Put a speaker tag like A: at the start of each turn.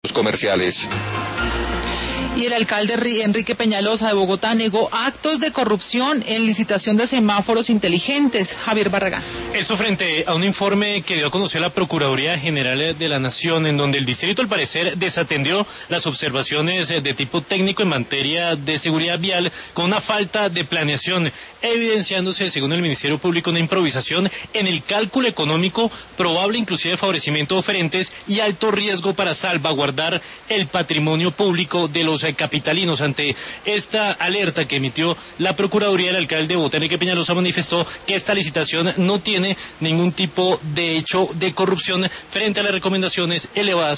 A: comerciales.
B: Y el alcalde Enrique Peñalosa de Bogotá negó actos de corrupción en licitación de semáforos inteligentes. Javier Barragán.
C: Esto frente a un informe que dio a conocer la Procuraduría General de la Nación, en donde el distrito al parecer desatendió las observaciones de tipo técnico en materia de seguridad vial con una falta de planeación, evidenciándose, según el Ministerio Público, una improvisación en el cálculo económico, probable inclusive favorecimiento de oferentes y alto riesgo para salvaguardar el patrimonio público de los capitalinos. Ante esta alerta que emitió la Procuraduría, el alcalde de Bogotá, Enrique Peñalosa, manifestó que esta licitación no tiene ningún tipo de hecho de corrupción frente a las recomendaciones elevadas